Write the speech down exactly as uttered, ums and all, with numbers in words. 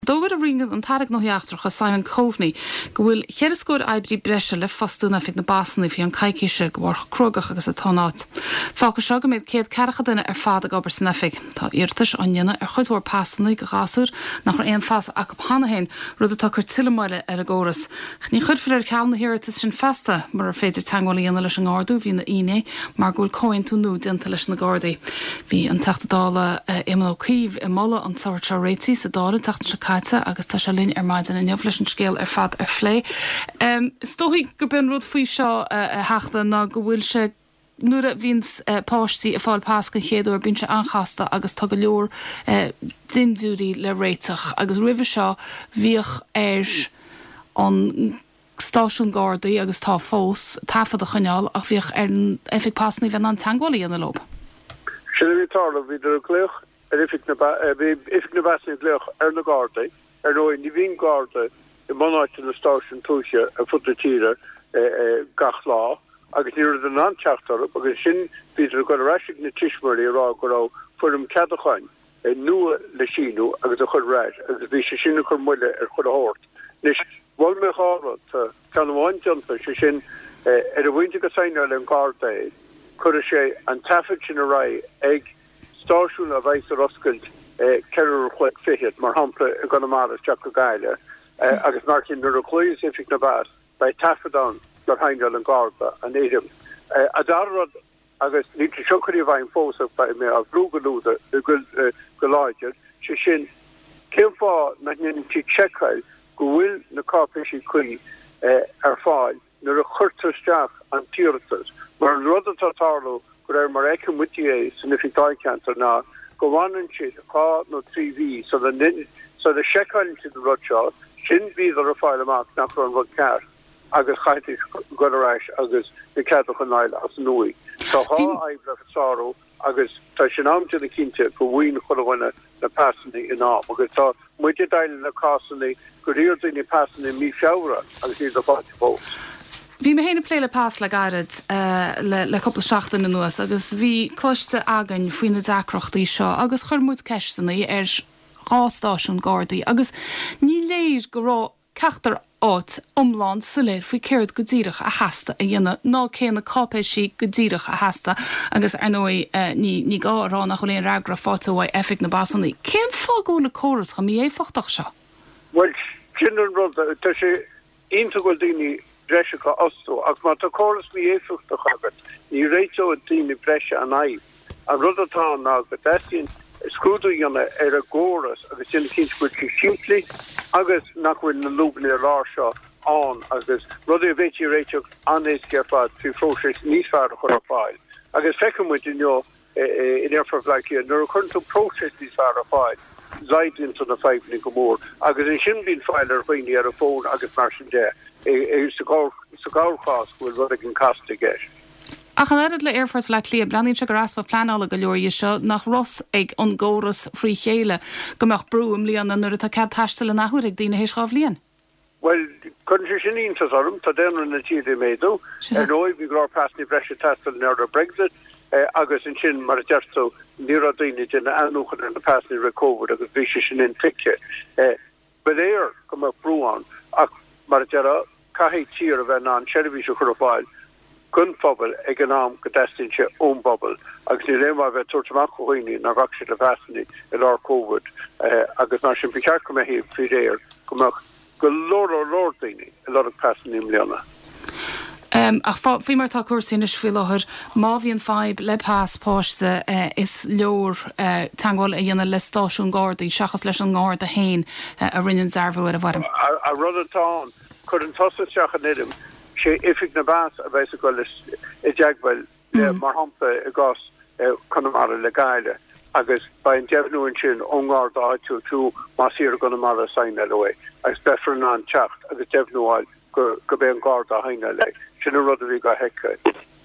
Dógad a ringad an tarag nóhiachtrach a Simon Coveney go bhfuil cheirascóir aibrí breise le fastúna fi na basanna fi an caiiciise go bhar crogach agus a tánáit. Fácha seo go méid céad cearacha duine ar fád a gobar san efig. Tá irtas anine ar chuidhór pasanna go gasúr nach ar éon fás a go hanahéin rud atá chur tiilemáile ar a góras. Ní chud fir ar ceall na hiirtas sin festa mar ar féidir teangáil íana leis an gáardú hí na ine mar gúil cóin tú nó dinta leis na gádaí. Bhí an tachtadála imó cíomh i molla an saoir seo réití sa dála tachtan se agus tá se linn ar maidin in neomh scéal ar fad ar phlé. Um, Stóigh go bin rud faoi seo a heachta ná go bhfuil se nuair a bhíns páistí a fáil pásca chéadú bín se anchasta agus tá go leor dinúí le réiteach agus rih seo bhíoch ar an stáisiún gádaí agus tá fós tafad a chuneáil ach bhíoch ar an efig pásnaí bheith an teangálaí an a lob. Sinna bhítála bhí idir cléoch Er ifik na ifik na bassin glech er na garde er no in die wien garde de manart in de station toesje en fototiere gach la agus ni de aanchachter agus sin wie go rasig na tiismeri ra go voor hem kachain en nu le chino agus a chud ra agus vi se sinnne chu muile er chud a hoort nis wol me ga kan waintjumper se sin er a winter go sein er en garde chu sé an tafit sin a ra ag Stáisiún a bheith a roscailt ceir chuid fihiad mar hampla a gona mar Jack go gaile agus mar cin nuair a chluúis ifig na bas bei tafadán gur haingal an garda an éidirm. A darrad agus ní seochaí bhain fósach bei mé a bhrúgalúda go láidir se sin céim fá na nnin tí checkil go bhfuil na cápéisi chuí ar fáil nuair a chuirtarteach an tíirtas mar an rud atátarlú er mar ekken moet je significant cancer na go wannen si ka no three V so the so the shekel into the rotshot sin be the file mark nach an wat car agus chaiti gorash agus de cat an as nui so ha I sorrow agus ta am to the kinte go win chowanna na passing in á agus tá mu dail na costly go ni passing mi fiara agus is a fo. Bhí mé héna pléile pás le gairid uh, le, le coppla seachtain na nuas, agus bhí cloiste agan faoin na dacrochtaí seo, agus chur múd ceisteanna ar rástáisiún gádaí, agus ní léir go rá ceachtar áit omláin sa léir faoi céird go ddíireach a heasta a dhéanana ná céanna cápéisí go ddíireach a heasta agus ar nói uh, ní, ní gá rá nach chuléon ragra fáta bhaid efig na basannaí. Cén fágó le choras chu mí é fachtach seo? Well, sin an rud tá sé ionta go daoine Brescia osto ach ma choras mi éfucht a chagat ni réitio a tíni Brescia an ai a rudatá ná go destin scrúdu janna er a góras agus sin kinsbud ki simpli agus nachfuil na lúbni a lá seo an agus rudi a véti réitio anéis gefad fi frósis nísfar a chur a fáil agus fekumut in jo in erfaflaki nor a chuntu prósis nísfar a fáil zaid into na feibni gomór agus in sin bin fáiler féini ar a fón agus mar sin de e sagáchás bhfuil rud an casta gis. A chan airad le airfort le lí blaín se go raspa planála go leor seo nach Ross ag an ggóras frí chéile gomach brúm líana nuair atá cead taistal na nahuaigh dína hééis gáh líon. Well, chun sé sin íntas orm tá déanú na tíad méadú ar nóid bhí glár pasní breise tastal neir a Brexit agus in sin mar a deirtó ní a daine déna anúchan an na pasní re COVID agus bhí sé sin in fice. Ba éir gomach brúán ach mar a caií tír a bheith an seirbhí se chur fáil gun fphobal ag an am go destinse ón bobbal agus ní réimá bheith tuairteach chuoine na bhac se le bhesanní i lá COVID agus mar sin picear go híh frí éir gomach go lór ó lór daoine i lá pasan im leanna. Um, ach fí mar tá cuasaí is fi láthir má bhíon feib le pás páiste uh, is leor uh, tangáil a dhéanana le stáisiún gádaí seachas leis an gáir a hain uh, a rinnean zarbhú ar a bharm. A rud atá chud an tosateach an idim sé ifig na bás a bheits go i deaghfuil mar hampa a gás chunamara le gaile agus ba an dehnúin sin óngáir dáú tú má siar gona mar a sain le agus befran an techt agus dehnúáil go go bé an gáir a haine le sin a rud a bhí go heice.